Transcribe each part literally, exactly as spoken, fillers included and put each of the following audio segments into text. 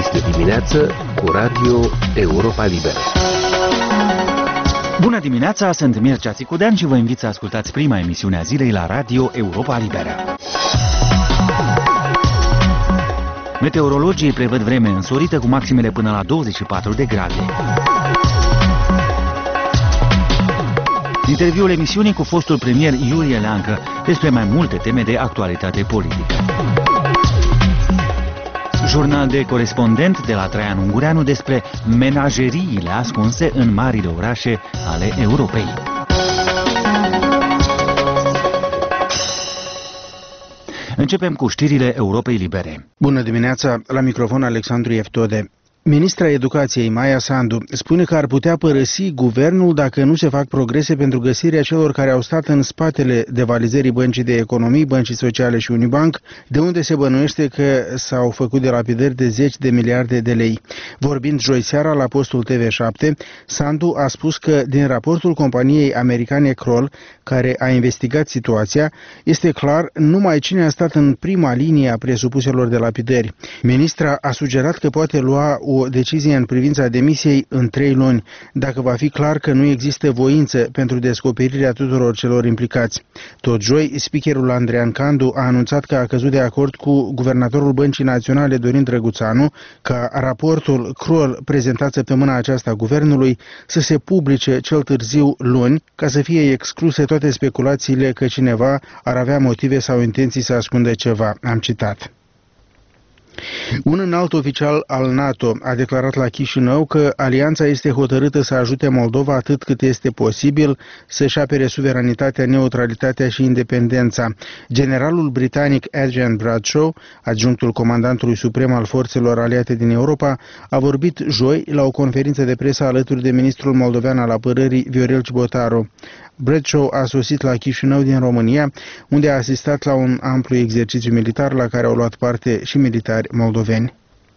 Este dimineață cu Radio Europa Liberă. Bună dimineața, sunt Mircea Țicudean și vă invit să ascultați prima emisiune a zilei la Radio Europa Liberă. Meteorologii prevăd vreme însorită cu maximele până la douăzeci și patru de grade. Interviul emisiunii cu fostul premier Iurie Leancă despre mai multe teme de actualitate politică. Jurnal de corespondent de la Traian Ungureanu despre menajeriile ascunse în marile orașe ale Europei. Începem cu știrile Europei Libere. Bună dimineața, la microfon Alexandru Eftode. Ministra Educației Maia Sandu spune că ar putea părăsi guvernul dacă nu se fac progrese pentru găsirea celor care au stat în spatele devalizării Băncii de Economii, Băncii Sociale și Unibank, de unde se bănuiește că s-au făcut delapidări de zeci de miliarde de lei. Vorbind joi seara la postul T V șapte, Sandu a spus că din raportul companiei americane Kroll, care a investigat situația, este clar numai cine a stat în prima linie a presupuselor delapidări. Ministra a sugerat că poate lua o decizie în privința demisiei în trei luni, dacă va fi clar că nu există voință pentru descoperirea tuturor celor implicați. Tot joi, speakerul Andrean Candu a anunțat că a căzut de acord cu guvernatorul Băncii Naționale Dorin Drăguțanu ca raportul Kroll prezentat săptămâna aceasta guvernului să se publice cel târziu luni, ca să fie excluse toate speculațiile că cineva ar avea motive sau intenții să ascundă ceva. Am citat. Un înalt oficial al NATO a declarat la Chișinău că alianța este hotărâtă să ajute Moldova atât cât este posibil să-și apere suveranitatea, neutralitatea și independența. Generalul britanic Adrian Bradshaw, adjunctul comandantului suprem al forțelor aliate din Europa, a vorbit joi la o conferință de presă alături de ministrul moldovean al apărării Viorel Cibotaru. Bradshaw a sosit la Chișinău din România, unde a asistat la un amplu exercițiu militar la care au luat parte și militari moldoveni.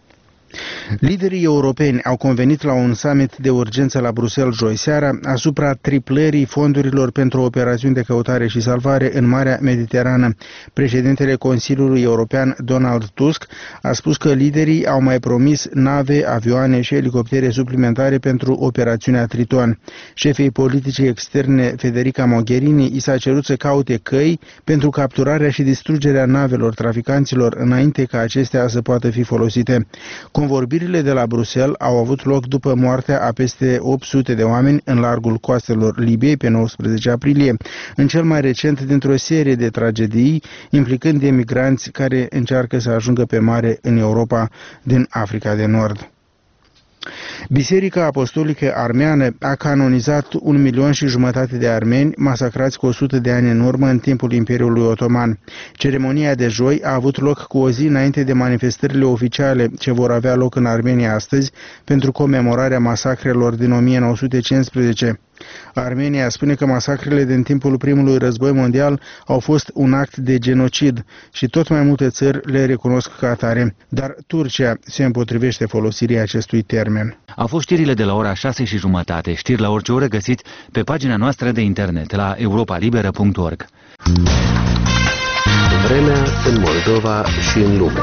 Liderii europeni au convenit la un summit de urgență la Bruxelles joi seara asupra triplării fondurilor pentru operațiuni de căutare și salvare în Marea Mediterană. Președintele Consiliului European, Donald Tusk, a spus că liderii au mai promis nave, avioane și elicoptere suplimentare pentru operațiunea Triton. Șefei politicii externe Federica Mogherini i s-a cerut să caute căi pentru capturarea și distrugerea navelor traficanților înainte ca acestea să poată fi folosite. Convorbirile de la Bruxelles au avut loc după moartea a peste opt sute de oameni în largul coastelor Libiei pe nouăsprezece aprilie, în cel mai recent dintr-o serie de tragedii implicând emigranți care încearcă să ajungă pe mare în Europa din Africa de Nord. Biserica Apostolică Armeană a canonizat un milion și jumătate de armeni masacrați cu o sută de ani în urmă în timpul Imperiului Otoman. Ceremonia de joi a avut loc cu o zi înainte de manifestările oficiale ce vor avea loc în Armenia astăzi pentru comemorarea masacrelor din o mie nouă sute cincisprezece. Armenia spune că masacrele din timpul primului război mondial au fost un act de genocid și tot mai multe țări le recunosc ca atare, dar Turcia se împotrivește folosirii acestui termen. Au fost știrile de la ora șase și jumătate, știri la orice oră găsiți pe pagina noastră de internet la europa liberă punct org. Vremea în Moldova și în lume.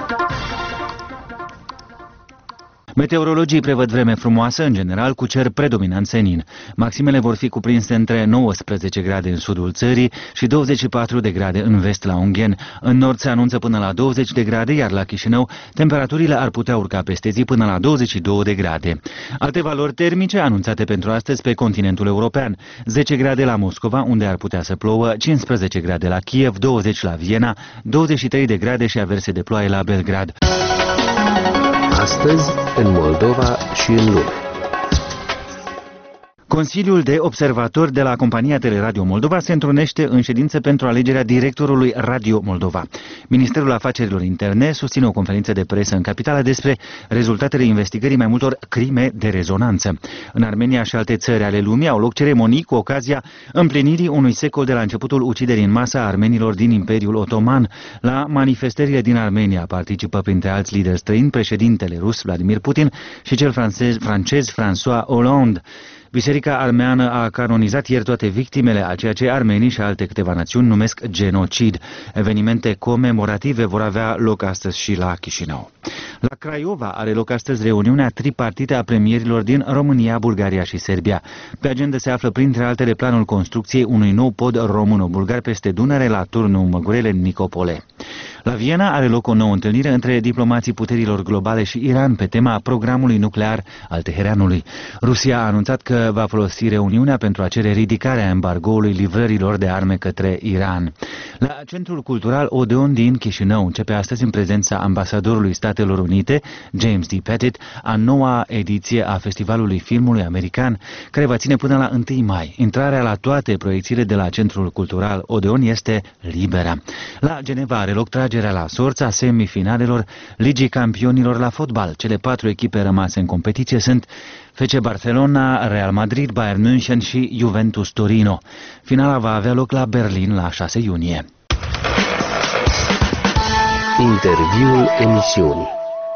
Meteorologii prevăd vreme frumoasă, în general, cu cer predominant senin. Maximele vor fi cuprinse între nouăsprezece grade în sudul țării și douăzeci și patru de grade în vest la Ungheni. În nord se anunță până la douăzeci de grade, iar la Chișinău temperaturile ar putea urca peste zi până la douăzeci și două de grade. Alte valori termice anunțate pentru astăzi pe continentul european. zece grade la Moscova, unde ar putea să plouă, cincisprezece grade la Kiev, douăzeci la Viena, douăzeci și trei de grade și averse de ploaie la Belgrad. Astăzi, în Moldova și în lume. Consiliul de observatori de la compania Teleradio Moldova se întrunește în ședință pentru alegerea directorului Radio Moldova. Ministerul Afacerilor Interne susține o conferință de presă în capitală despre rezultatele investigării mai multor crime de rezonanță. În Armenia și alte țări ale lumii au loc ceremonii cu ocazia împlinirii unui secol de la începutul uciderii în masă a armenilor din Imperiul Otoman. La manifestările din Armenia participă printre alți lideri străini președintele rus Vladimir Putin și cel francez, francez François Hollande. Biserica armeană a canonizat ieri toate victimele a ceea ce armenii și alte câteva națiuni numesc genocid. Evenimente comemorative vor avea loc astăzi și la Chișinău. La Craiova are loc astăzi reuniunea tripartită a premierilor din România, Bulgaria și Serbia. Pe agenda se află printre altele planul construcției unui nou pod româno-bulgar peste Dunăre la turnul Măgurele Nicopole. La Viena are loc o nouă întâlnire între diplomații puterilor globale și Iran pe tema programului nuclear al Teheranului. Rusia a anunțat că va folosi reuniunea pentru a cere ridicarea embargoului livrărilor de arme către Iran. La Centrul Cultural Odeon din Chișinău începe astăzi în prezența ambasadorului Statelor Unite, James D. Pettit, a noua ediție a Festivalului Filmului American, care va ține până la întâi mai. Intrarea la toate proiecțiile de la Centrul Cultural Odeon este liberă. La Geneva are loc tragerea la sorți a semifinalelor Ligii Campionilor la fotbal. Cele patru echipe rămase în competiție sunt F C Barcelona, Real Madrid, Bayern München și Juventus Torino. Finala va avea loc la Berlin la șase iunie. Interviul emisiunii.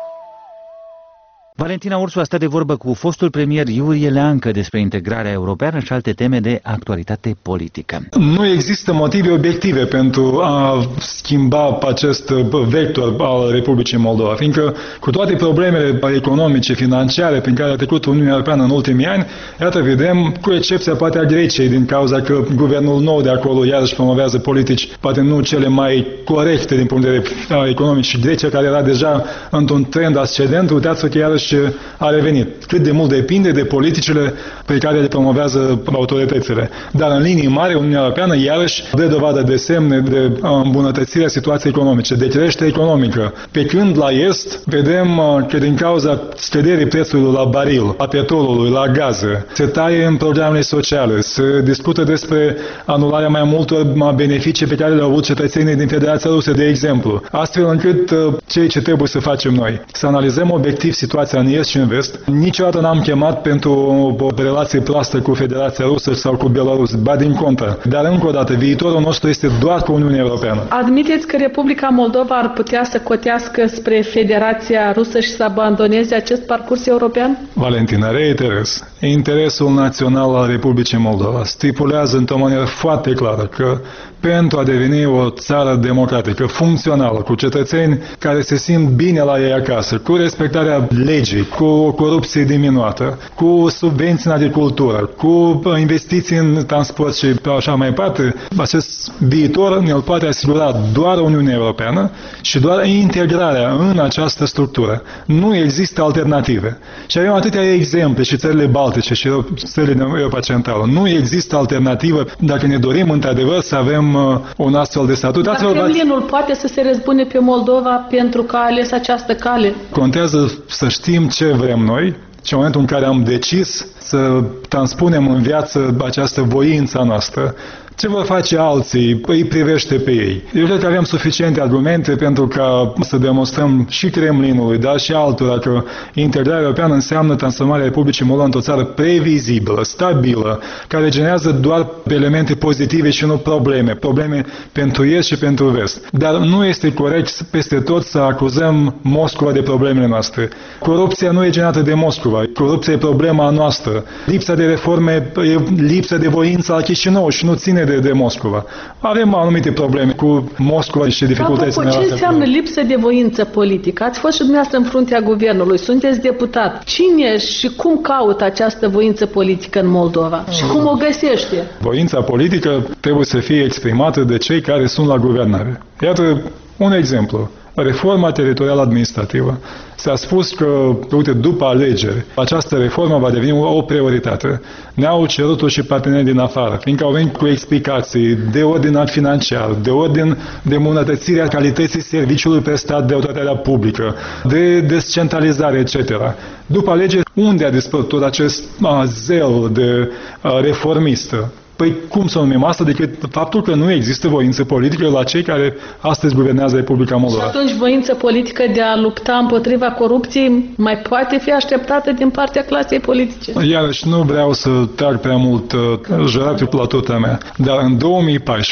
Valentina Ursu a stat de vorbă cu fostul premier Iurie Leancă despre integrarea europeană și alte teme de actualitate politică. Nu există motive obiective pentru a schimba acest vector al Republicii Moldova, fiindcă cu toate problemele economice, financiare prin care a trecut Uniunea Europeană în ultimii ani, iată vedem, cu excepția poate a Greciei, din cauza că guvernul nou de acolo iarăși promovează politici poate nu cele mai corecte din punct de vedere economic și Grecia, care era deja într-un trend ascendent, uitați-vă că iarăși a revenit. Cât de mult depinde de politicile pe care le promovează autoritățile. Dar în linii mari, Uniunea Europeană iarăși dă dovadă de semne de îmbunătățirea situației economice, de creștere economică. Pe când la est vedem că din cauza scăderii prețului la baril, la petrolului, la gaze, se taie în programele sociale, se discută despre anularea mai multor beneficii pe care le-au avut cetățenii din Federația Rusă, de exemplu. Astfel încât ceea ce trebuie să facem noi, să analizăm obiectiv situația în est și în vest. Niciodată n-am chemat pentru o relație proastă cu Federația Rusă sau cu Belarus, ba din contră. Dar încă o dată, viitorul nostru este doar cu Uniunea Europeană. Admiteți că Republica Moldova ar putea să cotească spre Federația Rusă și să abandoneze acest parcurs european? Valentina, reiterez. Interesul național al Republicii Moldova stipulează într-o manieră foarte clară că pentru a deveni o țară democratică, funcțională, cu cetățeni care se simt bine la ei acasă, cu respectarea legii, cu o corupție diminuată, cu subvenții în agricultură, cu investiții în transport și așa mai departe, acest viitor ne-l poate asigura doar Uniunea Europeană și doar integrarea în această structură. Nu există alternative. Și avem atâtea exemple și țările Baltice și țările din Europa Centrală. Nu există alternativă dacă ne dorim într-adevăr să avem un astfel de statut. Dar Kremlinul poate să se răzbune pe Moldova pentru că a ales această cale? Contează să știm ce vrem noi și în momentul în care am decis să transpunem în viață această voință noastră. Ce vor face alții, îi privește pe ei. Eu cred că avem suficiente argumente pentru ca să demonstrăm și Kremlinului, dar și altora că integrarea europeană înseamnă transformarea Republicii Moldova într-o țară previzibilă, stabilă, care generează doar elemente pozitive și nu probleme. Probleme pentru est și pentru vest. Dar nu este corect peste tot să acuzăm Moscova de problemele noastre. Corupția nu e generată de Moscova. Corupția e problema noastră. Lipsa de reforme e lipsa de voință la Chișinău și nu ține de, de Moscova. Avem anumite probleme cu Moscova și dificultăți. Apropo, ce înseamnă lipsă de voință politică? Ați fost și dumneavoastră în fruntea guvernului, sunteți deputat. Cine și cum caută această voință politică în Moldova? Și cum o găsește? Voința politică trebuie să fie exprimată de cei care sunt la guvernare. Iată un exemplu. Reforma teritorială administrativă. S-a spus că, uite, după alegeri, această reformă va deveni o prioritate. Ne-au cerut-o și parteneri din afară, fiindcă au venit cu explicații de ordin financiar, de ordin de îmbunătățirea calității serviciului prestat de autoritatea publică, de descentralizare, et cetera. După alegeri, unde a dispărut tot acest a, zel de a, reformistă? Păi cum să o numim asta decât faptul că nu există voință politică la cei care astăzi guvernează Republica Moldova. Și atunci voință politică de a lupta împotriva corupției mai poate fi așteptată din partea clasei politice? Iarăși nu vreau să trag prea mult uh, juratul la tuta mea, dar în două mii paisprezece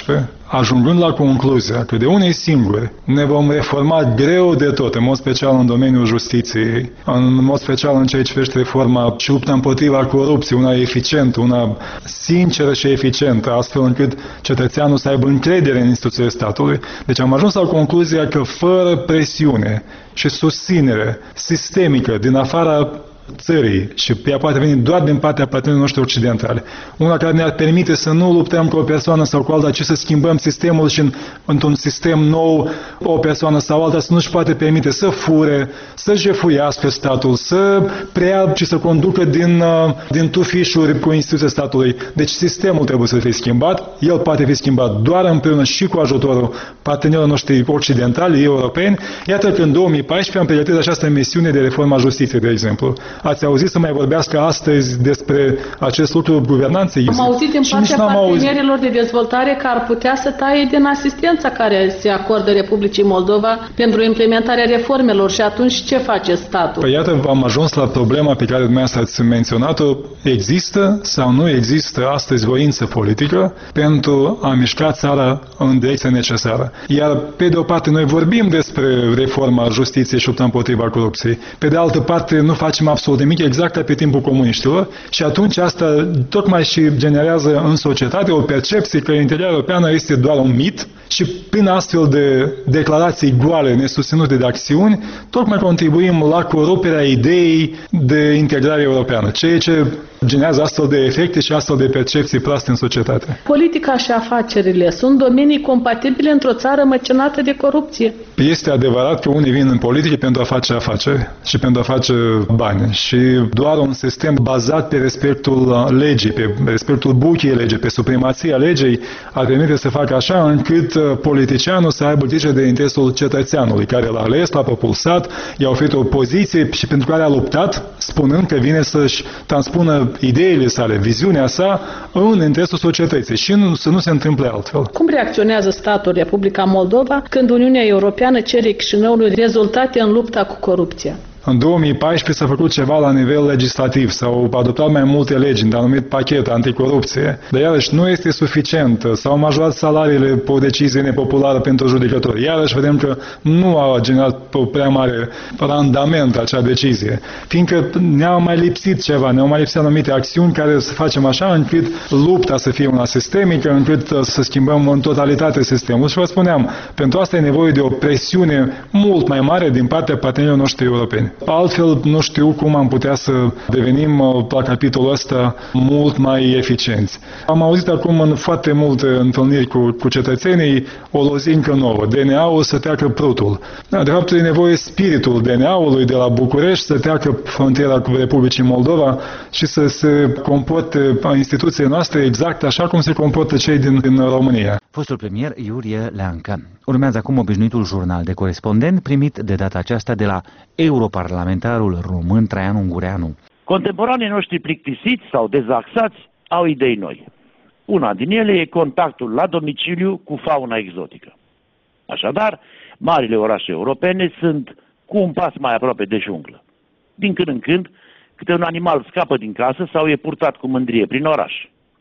ajungând la concluzia că de unei singuri ne vom reforma greu de tot, în mod special în domeniul justiției, în mod special în ceea ce privește reforma și lupta împotriva corupției, una eficientă, una sinceră și eficientă, astfel încât cetățeanul să aibă încredere în instituțiile statului. Deci am ajuns la concluzia că fără presiune și susținere sistemică din afara țării, și ea poate veni doar din partea partenerilor noștri occidentali, una care ne-ar permite să nu luptăm cu o persoană sau cu alta, ci să schimbăm sistemul și în, într-un sistem nou o persoană sau alta să nu-și poate permite să fure, să jefuiască statul, să preia și să conducă din, din tufișuri cu instituția statului. Deci sistemul trebuie să fie schimbat, el poate fi schimbat doar împreună și cu ajutorul partenerilor noștri occidentali, europeni. Iată că în două mii paisprezece am pregătit această misiune de reformă a justiției, de exemplu. Ați auzit să mai vorbească astăzi despre acest lucru guvernanței? Am auzit din partea partenerilor auzit. de dezvoltare că ar putea să taie din asistența care se acordă Republicii Moldova pentru implementarea reformelor și atunci ce face statul? Păi iată, am ajuns la problema pe care dumneavoastră ați menționat-o. Există sau nu există astăzi voință politică pentru a mișca țara în direcția necesară? Iar pe de o parte noi vorbim despre reforma justiției și lupta împotriva corupției. Pe de altă parte nu facem absolut de mic, exact ca pe timpul comuniștilor, și atunci asta tocmai și generează în societate o percepție că integrarea europeană este doar un mit și prin astfel de declarații goale nesusținute de acțiuni, tocmai contribuim la coruperea ideii de integrare europeană, ceea ce generează astfel de efecte și astfel de percepții proaste în societate. Politica și afacerile sunt domenii compatibile într-o țară măcinată de corupție. Este adevărat că unii vin în politică pentru a face afaceri și pentru a face bani și doar un sistem bazat pe respectul legii, pe respectul buchiei legii, pe supremația legii ar permite să facă așa încât politicianul să aibă grijă de interesul cetățeanului care l-a ales, l-a propulsat, i-a oferit o poziție și pentru care a luptat, spunând că vine să-și transpună ideile sale, viziunea sa în interesul societății și nu, să nu se întâmple altfel. Cum reacționează statul Republica Moldova când Uniunea Europeană cere Chișinăului rezultate în lupta cu corupția? În două mii paisprezece s-a făcut ceva la nivel legislativ, s-au adoptat mai multe legi în anumit pachet anticorupție, dar iarăși nu este suficient. S-au majorat salariile pe o decizie nepopulară pentru judecători. Iarăși vedem că nu a generat prea mare randament acea decizie, fiindcă ne-au mai lipsit ceva, ne-au mai lipsit anumite acțiuni care să facem așa încât lupta să fie una sistemică, încât să schimbăm în totalitate sistemul. Și vă spuneam, pentru asta e nevoie de o presiune mult mai mare din partea partenerilor noștri europeni. Altfel, nu știu cum am putea să devenim la capitolul ăsta mult mai eficienți. Am auzit acum în foarte multe întâlniri cu, cu cetățenii o lozincă nouă. D N A-ul să treacă prutul. De fapt, e nevoie spiritul D N A-ului de la București să treacă frontiera cu Republicii Moldova și să se comporte instituțiile noastre exact așa cum se comportă cei din, din România. Fostul premier Iurie Leancă. Urmează acum obișnuitul jurnal de corespondent primit de data aceasta de la europarlamentarul român Traian Ungureanu. Contemporanii noștri plictisiți sau dezaxați au idei noi. Una din ele e contactul la domiciliu cu fauna exotică. Așadar, marile orașe europene sunt cu un pas mai aproape de junglă. Din când în când, câte un animal scapă din casă sau e purtat cu mândrie prin oraș.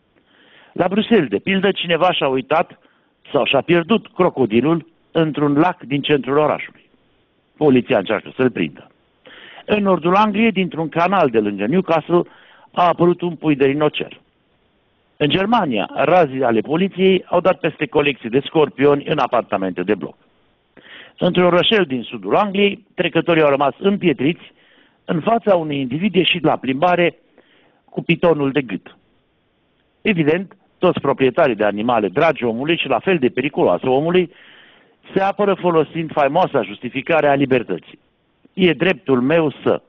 La Bruxelles, de pildă, cineva și-a uitat sau și-a pierdut crocodilul într-un lac din centrul orașului. Poliția încearcă să-l prindă. În nordul Angliei, dintr-un canal de lângă Newcastle, a apărut un pui de rinocer. În Germania, razii ale poliției au dat peste colecții de scorpioni în apartamente de bloc. Într-un orășel din sudul Angliei, trecătorii au rămas împietriți în fața unui individ ieșit la plimbare cu pitonul de gât. Evident, toți proprietarii de animale dragi omului și la fel de periculoase omului se apără folosind faimoasa justificare a libertății. E dreptul meu să.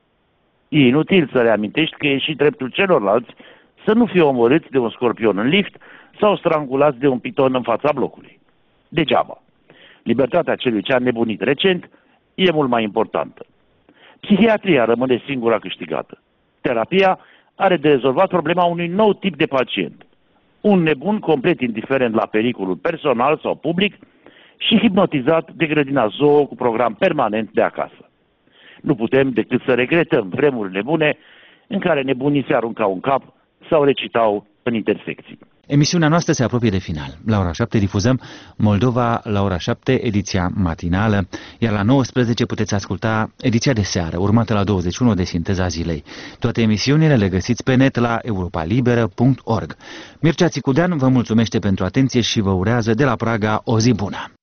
E inutil să reamintești că e și dreptul celorlalți să nu fie omorâți de un scorpion în lift sau strangulați de un piton în fața blocului. Degeaba. Libertatea celui ce a nebunit recent e mult mai importantă. Psihiatria rămâne singura câștigată. Terapia are de rezolvat problema unui nou tip de pacient. Un nebun complet indiferent la pericolul personal sau public și hipnotizat de grădina zoo cu program permanent de acasă. Nu putem decât să regretăm vremurile bune în care nebunii se aruncau în cap sau recitau în intersecții. Emisiunea noastră se apropie de final. La ora șapte difuzăm Moldova la ora șapte, ediția matinală, iar la nouăsprezece puteți asculta ediția de seară, urmată la douăzeci și unu de Sinteza Zilei. Toate emisiunile le găsiți pe net la europa liberă punct org. Mircea Țicudean vă mulțumește pentru atenție și vă urează de la Praga o zi bună!